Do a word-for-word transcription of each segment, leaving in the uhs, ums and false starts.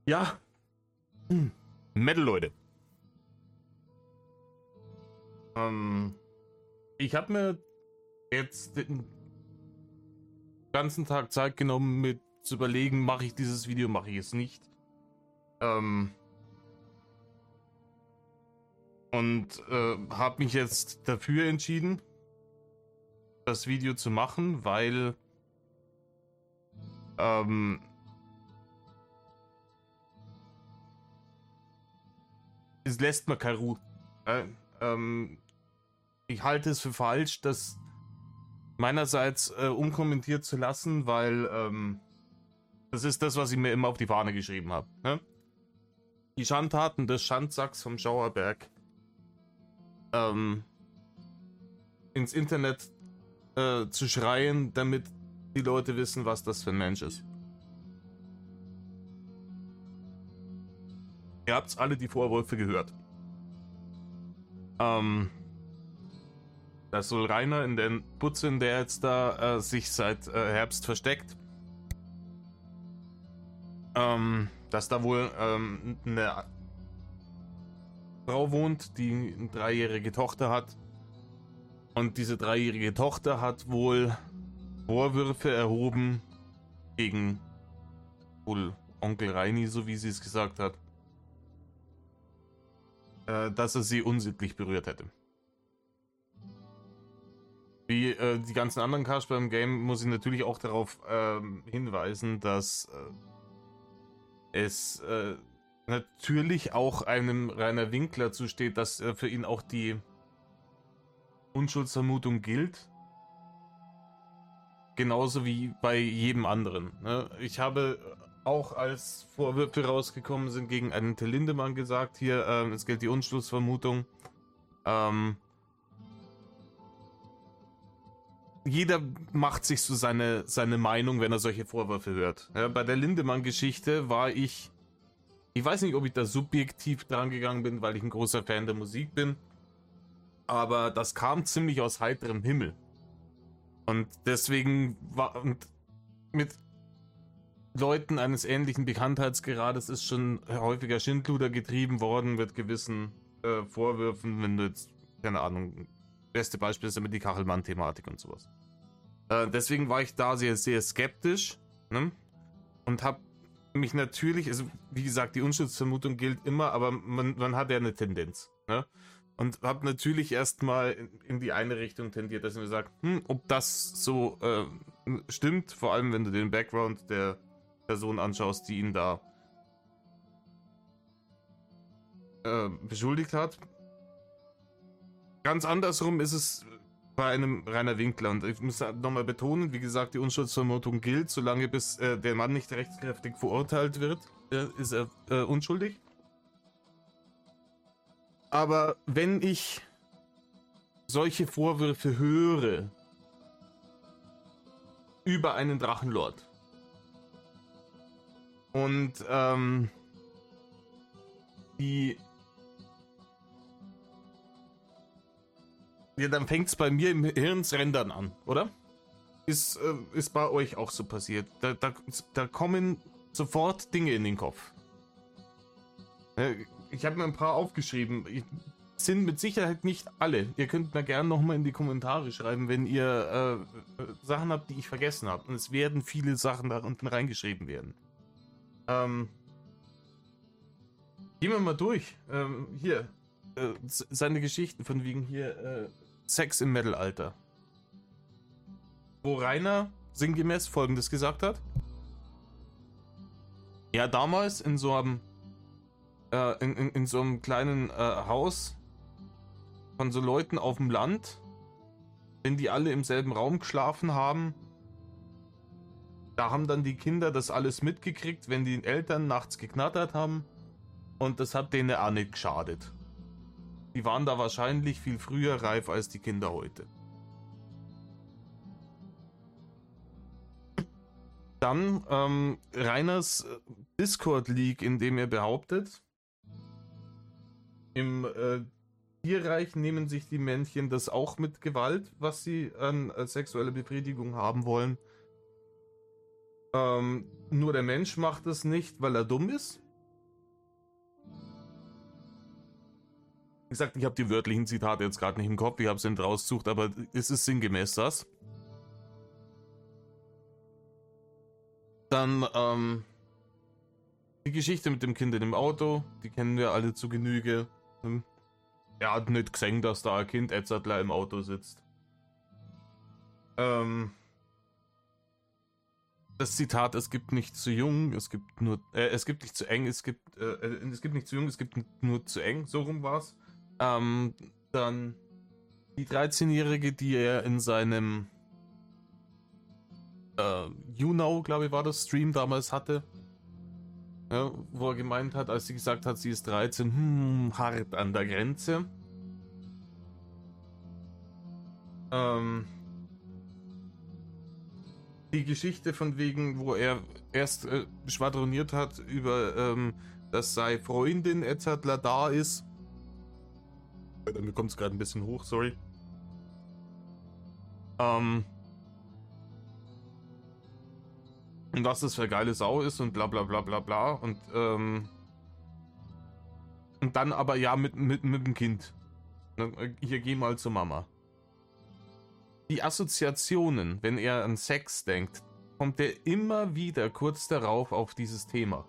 Ja, hm. Metal, Leute. Ähm, ich habe mir jetzt den ganzen Tag Zeit genommen, mit zu überlegen, mache ich dieses Video, mache ich es nicht. Ähm, und äh, habe mich jetzt dafür entschieden, das Video zu machen, weil ähm, es lässt mir keine Ruhe. Äh, ähm, ich halte es für falsch, das meinerseits äh, unkommentiert zu lassen, weil ähm, das ist das, was ich mir immer auf die Fahne geschrieben habe. Ne? Die Schandtaten des Schandsacks vom Schauerberg ähm, ins Internet äh, zu schreien, damit die Leute wissen, was das für ein Mensch ist. Ihr habt alle die Vorwürfe gehört. Ähm, das soll Rainer in den Putzen, der jetzt da äh, sich seit äh, Herbst versteckt, ähm, dass da wohl ähm, eine Frau wohnt, die eine dreijährige Tochter hat. Und diese dreijährige Tochter hat wohl Vorwürfe erhoben gegen wohl Onkel Reini, so wie sie es gesagt hat, äh, dass er sie unsittlich berührt hätte. Wie äh, die ganzen anderen Kasper im Game muss ich natürlich auch darauf ähm, hinweisen, dass äh, es äh, natürlich auch einem Rainer Winkler zusteht, dass äh, für ihn auch die Unschuldsvermutung gilt. Genauso wie bei jedem anderen. Ne? Ich habe auch, als Vorwürfe rausgekommen sind, gegen einen Till Lindemann gesagt, hier, äh, es gilt die Unschuldsvermutung. Ähm, jeder macht sich so seine, seine Meinung, wenn er solche Vorwürfe hört. Ja, bei der Lindemann-Geschichte war ich, ich weiß nicht, ob ich da subjektiv dran gegangen bin, weil ich ein großer Fan der Musik bin, aber das kam ziemlich aus heiterem Himmel. Und deswegen war, und mit Leuten eines ähnlichen Bekanntheitsgrades ist schon häufiger Schindluder getrieben worden mit gewissen äh, Vorwürfen, wenn du jetzt, keine Ahnung, beste Beispiel ist ja mit die Kachelmann-Thematik und sowas. Äh, deswegen war ich da sehr, sehr skeptisch, ne? Und habe mich natürlich, also wie gesagt, die Unschuldsvermutung gilt immer, aber man, man hat ja eine Tendenz, ne? Und habe natürlich erstmal in, in die eine Richtung tendiert, dass ich mir sage, hm, ob das so äh, stimmt, vor allem wenn du den Background der Person anschaust, die ihn da äh, beschuldigt hat. Ganz andersrum ist es bei einem Rainer Winkler. Und ich muss nochmal betonen, wie gesagt, die Unschuldsvermutung gilt, solange bis äh, der Mann nicht rechtskräftig verurteilt wird, äh, ist er äh, unschuldig. Aber wenn ich solche Vorwürfe höre über einen Drachenlord und ähm, die ja, dann fängt es bei mir im Hirnsrändern an, oder? Ist, äh, ist bei euch auch so passiert. Da, da, da kommen sofort Dinge in den Kopf. Äh, Ich habe mir ein paar aufgeschrieben. Ich, sind mit Sicherheit nicht alle. Ihr könnt mir gerne nochmal in die Kommentare schreiben, wenn ihr äh, Sachen habt, die ich vergessen habe. Und es werden viele Sachen da unten reingeschrieben werden. Ähm, gehen wir mal durch. Ähm, hier. Äh, seine Geschichten von wegen hier äh, Sex im Mittelalter. Wo Rainer sinngemäß Folgendes gesagt hat. Ja, damals in so einem Äh, in, in, in so einem kleinen äh, Haus von so Leuten auf dem Land, wenn die alle im selben Raum geschlafen haben, da haben dann die Kinder das alles mitgekriegt, wenn die Eltern nachts geknattert haben, und das hat denen auch nicht geschadet. Die waren da wahrscheinlich viel früher reif als die Kinder heute. Dann ähm, Rainers Discord-Leak, in dem er behauptet, im äh, Tierreich nehmen sich die Männchen das auch mit Gewalt, was sie an äh, sexuelle Befriedigung haben wollen. Ähm, nur der Mensch macht es nicht, weil er dumm ist. Wie gesagt, ich habe die wörtlichen Zitate jetzt gerade nicht im Kopf, ich habe sie nicht rausgesucht, aber es ist sinngemäß das. Dann, ähm, die Geschichte mit dem Kind in dem Auto, die kennen wir alle zu Genüge. Er hat nicht gesehen, dass da ein Kind Edzardler im Auto sitzt. Ähm, das Zitat, es gibt nicht zu jung, es gibt nur, äh, es gibt nicht zu eng, es gibt, äh, es gibt nicht zu jung, es gibt nur zu eng, so rum war's. Ähm, dann die dreizehnjährige, die er in seinem äh, You Know, glaube ich, war das Stream damals hatte. Ja, wo er gemeint hat, als sie gesagt hat, sie ist dreizehn, hm, hart an der Grenze. Ähm, die Geschichte von wegen, wo er erst äh, schwadroniert hat über, ähm, dass sei Freundin et cetera da ist. Mir kommt es gerade ein bisschen hoch, sorry. Ähm, und was das für eine geile Sau ist und bla bla bla bla bla. Und, ähm, und dann aber ja mit, mit, mit dem Kind. Hier, geh mal zur Mama. Die Assoziationen, wenn er an Sex denkt, kommt er immer wieder kurz darauf auf dieses Thema.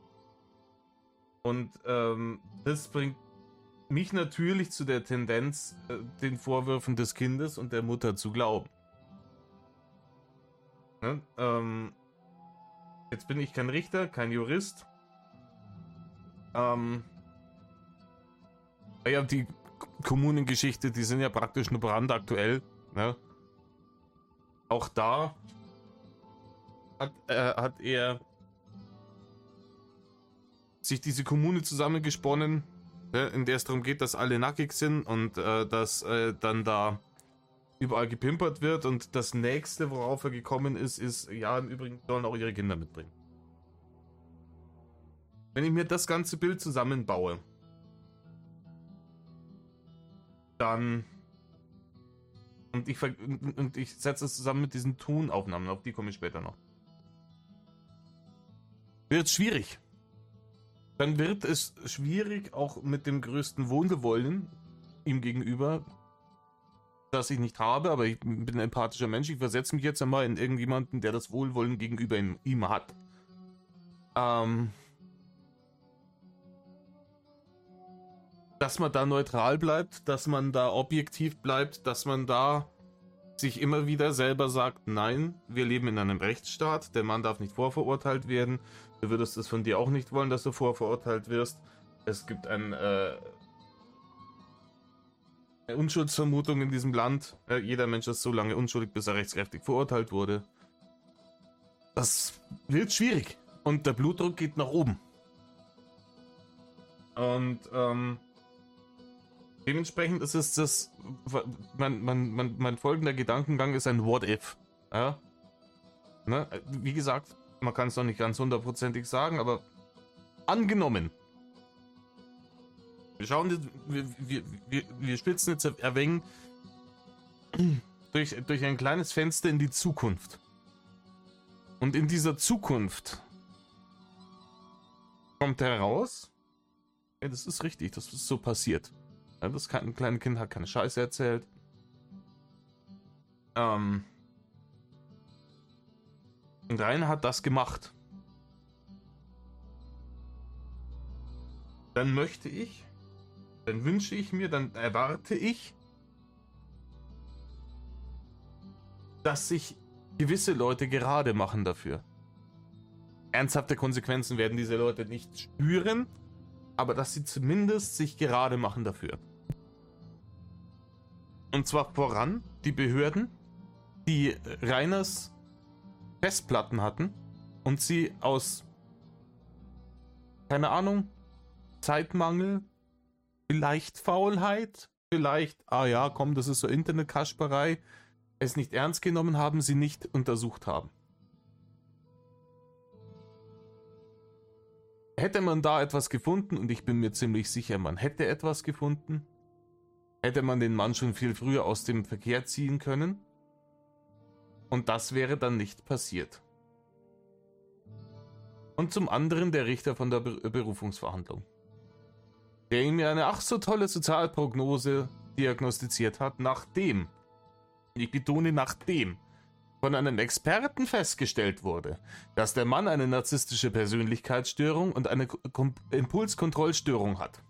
Und ähm, das bringt mich natürlich zu der Tendenz, äh, den Vorwürfen des Kindes und der Mutter zu glauben. Ne? Ähm, jetzt bin ich kein Richter, kein Jurist. Ähm, ja, die Kommunengeschichte, die sind ja praktisch nur brandaktuell. Ne? Auch da hat, äh, hat er sich diese Kommune zusammengesponnen, ne, in der es darum geht, dass alle nackig sind und äh, dass äh, dann da überall gepimpert wird. Und das nächste, worauf er gekommen ist, ist, ja, im Übrigen sollen auch ihre Kinder mitbringen. Wenn ich mir das ganze Bild zusammenbaue, dann und ich, und ich setze es zusammen mit diesen Tonaufnahmen, auf die komme ich später noch, wird es schwierig. Dann wird es schwierig, auch mit dem größten Wohlwollen ihm gegenüber, das ich nicht habe, aber ich bin ein empathischer Mensch. Ich versetze mich jetzt einmal in irgendjemanden, der das Wohlwollen gegenüber ihm, ihm hat. Ähm, dass man da neutral bleibt, dass man da objektiv bleibt, dass man da sich immer wieder selber sagt, nein, wir leben in einem Rechtsstaat, der Mann darf nicht vorverurteilt werden, du würdest es von dir auch nicht wollen, dass du vorverurteilt wirst. Es gibt ein, äh, eine Unschuldsvermutung in diesem Land. Äh, jeder Mensch ist so lange unschuldig, bis er rechtskräftig verurteilt wurde. Das wird schwierig. Und der Blutdruck geht nach oben. Und ähm, dementsprechend ist es das, mein, mein, mein, mein folgender Gedankengang ist ein What If. Ja? Ne? Wie gesagt, man kann es noch nicht ganz hundertprozentig sagen, aber angenommen. Wir schauen, wir, wir, wir, wir spitzen jetzt ein wenig durch, durch ein kleines Fenster in die Zukunft. Und in dieser Zukunft kommt heraus, ja, das ist richtig, das ist so passiert. Ja, das ein kleines Kind hat keine Scheiße erzählt. Ähm, und Rainer hat das gemacht. Dann möchte ich, dann wünsche ich mir, dann erwarte ich, dass sich gewisse Leute gerade machen dafür. Ernsthafte Konsequenzen werden diese Leute nicht spüren, aber dass sie zumindest sich gerade machen dafür. Und zwar voran die Behörden, die Rainers Festplatten hatten und sie aus, keine Ahnung, Zeitmangel, vielleicht Faulheit, vielleicht, ah ja, komm, das ist so Internetkasperei, es nicht ernst genommen haben, sie nicht untersucht haben. Hätte man da etwas gefunden, und ich bin mir ziemlich sicher, man hätte etwas gefunden, hätte man den Mann schon viel früher aus dem Verkehr ziehen können. Und das wäre dann nicht passiert. Und zum anderen der Richter von der Be- Berufungsverhandlung. der ihm eine ach so tolle Sozialprognose diagnostiziert hat, nachdem, ich betone nachdem, von einem Experten festgestellt wurde, dass der Mann eine narzisstische Persönlichkeitsstörung und eine Kom- Impulskontrollstörung hat.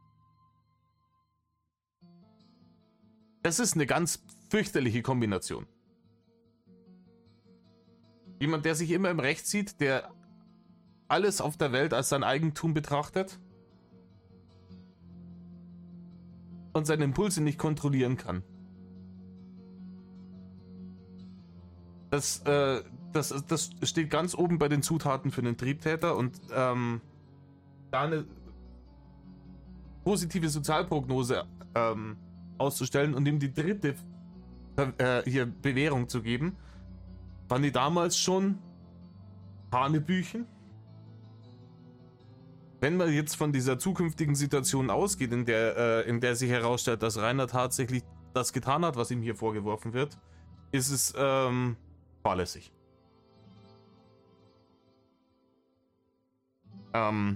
Das ist eine ganz fürchterliche Kombination. Jemand, der sich immer im Recht sieht, der alles auf der Welt als sein Eigentum betrachtet und seine Impulse nicht kontrollieren kann. Das, äh, das, das steht ganz oben bei den Zutaten für einen Triebtäter und ähm, da eine positive Sozialprognose ähm, auszustellen und ihm die dritte äh, hier Bewährung zu geben, waren die damals schon Hanebüchen. Wenn man jetzt von dieser zukünftigen Situation ausgeht, in der, äh, in der sich herausstellt, dass Rainer tatsächlich das getan hat, was ihm hier vorgeworfen wird, ist es ähm, fahrlässig. Ähm,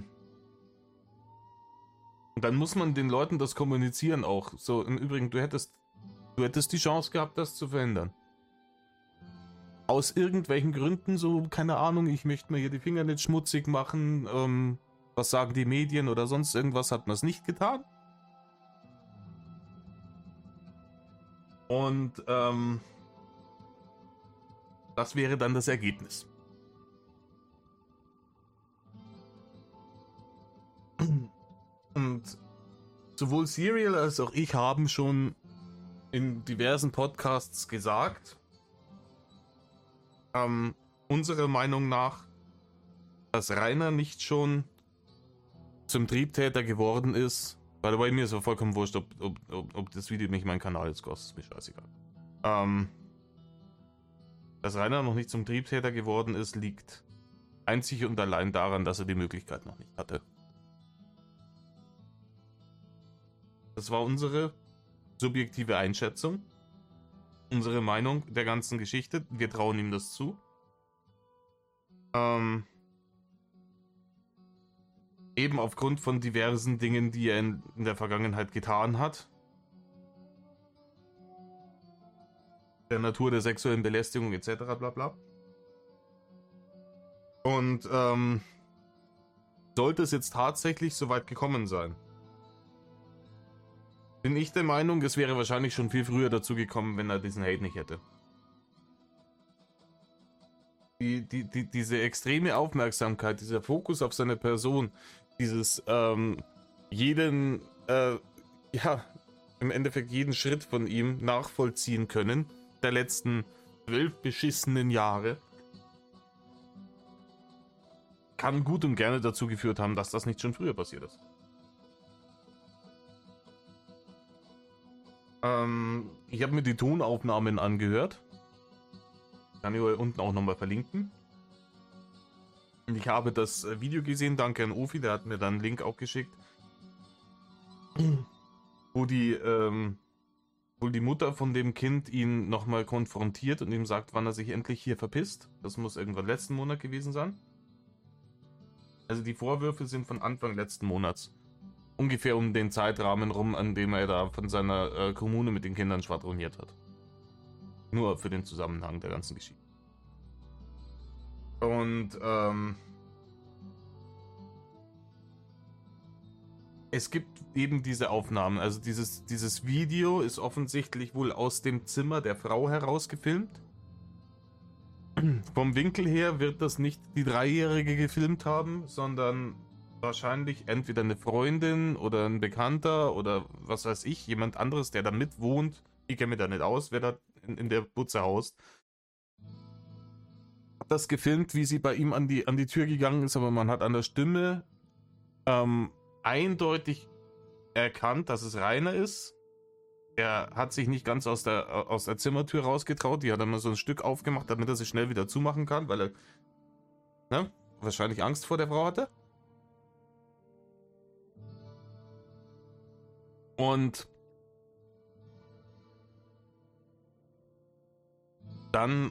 und dann muss man den Leuten das kommunizieren auch. So, im Übrigen, du hättest, du hättest die Chance gehabt, das zu verhindern. Aus irgendwelchen Gründen, so, keine Ahnung, ich möchte mir hier die Finger nicht schmutzig machen, ähm, was sagen die Medien oder sonst irgendwas, hat man es nicht getan. Und ähm, das wäre dann das Ergebnis. Und sowohl Serial als auch ich haben schon in diversen Podcasts gesagt, ähm, unserer Meinung nach, dass Rainer nicht schon zum Triebtäter geworden ist. By the way, mir ist auch vollkommen wurscht, ob, ob, ob, ob das Video nicht meinen Kanal jetzt kostet, ist mir scheißegal. Ähm, dass Rainer noch nicht zum Triebtäter geworden ist, liegt einzig und allein daran, dass er die Möglichkeit noch nicht hatte. Das war unsere subjektive Einschätzung, unsere Meinung der ganzen Geschichte. Wir trauen ihm das zu. Ähm, eben aufgrund von diversen Dingen, die er in, in der Vergangenheit getan hat. Der Natur der sexuellen Belästigung et cetera bla bla. Und ähm, sollte es jetzt tatsächlich so weit gekommen sein, bin ich der Meinung, es wäre wahrscheinlich schon viel früher dazu gekommen, wenn er diesen Hate nicht hätte. Die, die, die, diese extreme Aufmerksamkeit, dieser Fokus auf seine Person, dieses ähm, jeden, äh, ja, im Endeffekt jeden Schritt von ihm nachvollziehen können, der letzten zwölf beschissenen Jahre, kann gut und gerne dazu geführt haben, dass das nicht schon früher passiert ist. Ähm, ich habe mir die Tonaufnahmen angehört. Kann ich euch unten auch nochmal verlinken. Und ich habe das Video gesehen, danke an Ofi, der hat mir dann einen Link auch geschickt, wo die, ähm, wo die Mutter von dem Kind ihn nochmal konfrontiert und ihm sagt, wann er sich endlich hier verpisst. Das muss irgendwann letzten Monat gewesen sein. Also die Vorwürfe sind von Anfang letzten Monats. Ungefähr um den Zeitrahmen rum, an dem er da von seiner äh, Kommune mit den Kindern schwadroniert hat. Nur für den Zusammenhang der ganzen Geschichte. Und ähm, es gibt eben diese Aufnahmen. Also dieses, dieses Video ist offensichtlich wohl aus dem Zimmer der Frau heraus gefilmt. Vom Winkel her wird das nicht die Dreijährige gefilmt haben, sondern wahrscheinlich entweder eine Freundin oder ein Bekannter oder was weiß ich, jemand anderes, der da mit wohnt. Ich kenne mich da nicht aus, wer da in, in der Butze haust. Hat das gefilmt, wie sie bei ihm an die, an die Tür gegangen ist, aber man hat an der Stimme ähm, eindeutig erkannt, dass es Rainer ist. Er hat sich nicht ganz aus der, aus der Zimmertür rausgetraut. Die hat dann mal so ein Stück aufgemacht, damit er sich schnell wieder zumachen kann, weil er ne, wahrscheinlich Angst vor der Frau hatte. Und dann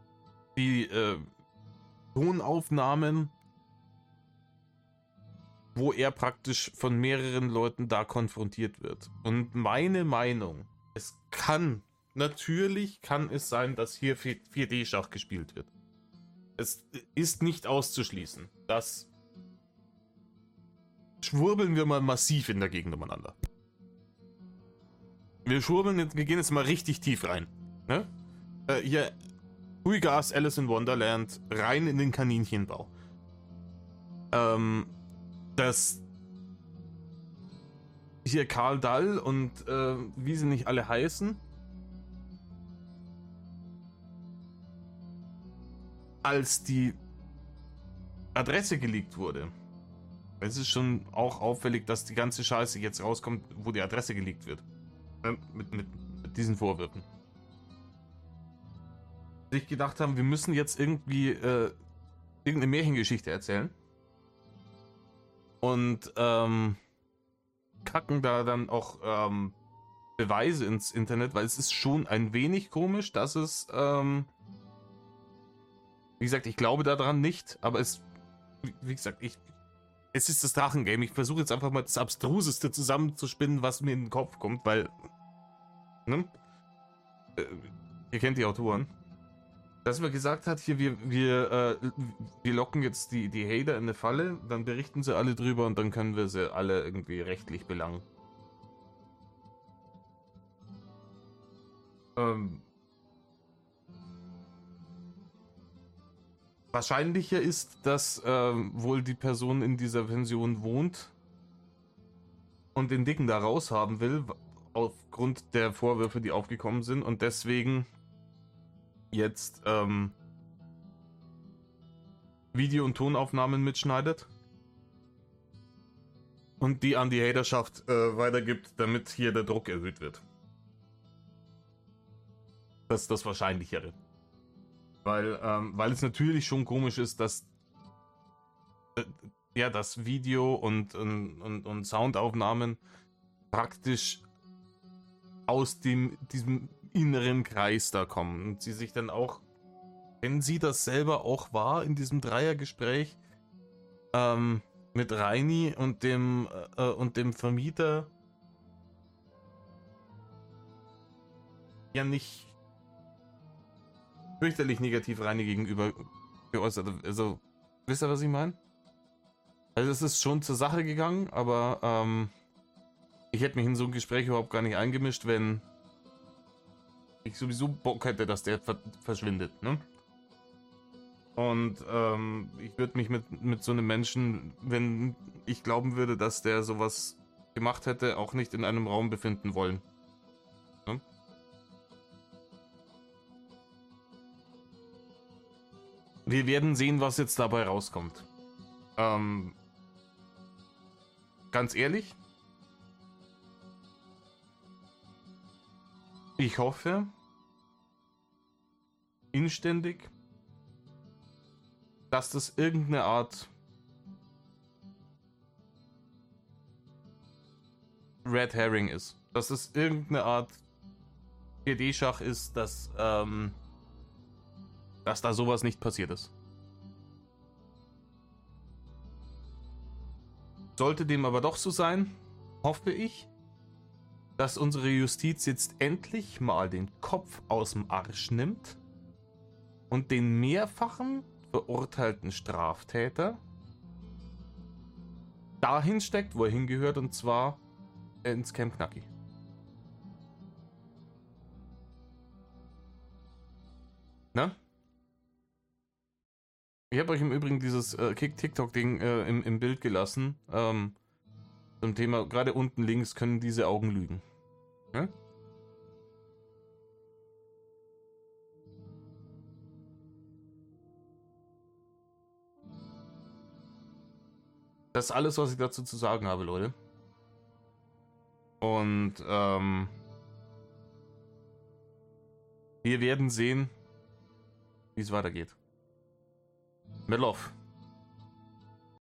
die äh, Tonaufnahmen wo er praktisch von mehreren Leuten da konfrontiert wird. Und meine Meinung, es kann, natürlich kann es sein, dass hier vier D-Schach gespielt wird. Es ist nicht auszuschließen. Das schwurbeln wir mal massiv in der Gegend umeinander. Wir schwurbeln jetzt, wir gehen jetzt mal richtig tief rein. Ne? Äh, hier, Huigas Alice in Wonderland, rein in den Kaninchenbau. Ähm, das hier Karl Dall und äh, wie sie nicht alle heißen, als die Adresse geleakt wurde. Es ist schon auch auffällig, dass die ganze Scheiße jetzt rauskommt, wo die Adresse geleakt wird. Äh, mit, mit, mit diesen Vorwürfen. Sich gedacht haben, wir müssen jetzt irgendwie äh, irgendeine Märchengeschichte erzählen. Und ähm, kacken da dann auch ähm, Beweise ins Internet, weil es ist schon ein wenig komisch, dass es, ähm, wie gesagt, ich glaube daran nicht, aber es, wie, wie gesagt, ich, es ist das Drachengame. Ich versuche jetzt einfach mal das Abstruseste zusammenzuspinnen, was mir in den Kopf kommt, weil, ne? Äh, ihr kennt die Autoren. Dass man gesagt hat, hier, wir, wir, äh, wir locken jetzt die, die Hater in eine Falle, dann berichten sie alle drüber und dann können wir sie alle irgendwie rechtlich belangen. Ähm, wahrscheinlicher ist, dass ähm, wohl die Person in dieser Pension wohnt und den Dicken da raus haben will, aufgrund der Vorwürfe, die aufgekommen sind und deswegen jetzt ähm, Video- und Tonaufnahmen mitschneidet und die an die Haterschaft äh, weitergibt, damit hier der Druck erhöht wird. Das ist das Wahrscheinlichere. Weil, ähm, weil es natürlich schon komisch ist, dass äh, ja, das Video und, und, und, und Soundaufnahmen praktisch aus dem, diesem inneren Kreis da kommen und sie sich dann auch, wenn sie das selber auch war in diesem Dreiergespräch ähm, mit Reini und dem äh, und dem Vermieter ja nicht fürchterlich negativ Reini gegenüber geäußert. Also, wisst ihr, was ich meine? Also es ist schon zur Sache gegangen, aber ähm, ich hätte mich in so ein Gespräch überhaupt gar nicht eingemischt, wenn ich sowieso Bock hätte, dass der ver verschwindet, ne? Und ähm, ich würde mich mit, mit so einem Menschen, wenn ich glauben würde, dass der sowas gemacht hätte, auch nicht in einem Raum befinden wollen. Ne? Wir werden sehen, was jetzt dabei rauskommt. Ähm, ganz ehrlich, ich hoffe inständig, dass das irgendeine Art Red Herring ist. Dass es irgendeine Art vier D-Schach ist, dass, ähm, dass da sowas nicht passiert ist. Sollte dem aber doch so sein, hoffe ich, dass unsere Justiz jetzt endlich mal den Kopf aus dem Arsch nimmt und den mehrfachen verurteilten Straftäter dahin steckt, wo er hingehört, und zwar ins Camp Knacki. Ne? Ich habe euch im Übrigen dieses äh, TikTok-Ding äh, im, im Bild gelassen. Ähm, zum Thema, gerade unten links können diese Augen lügen. Ne? Das ist alles, was ich dazu zu sagen habe, Leute. Und ähm, wir werden sehen, wie es weitergeht. Mit Love.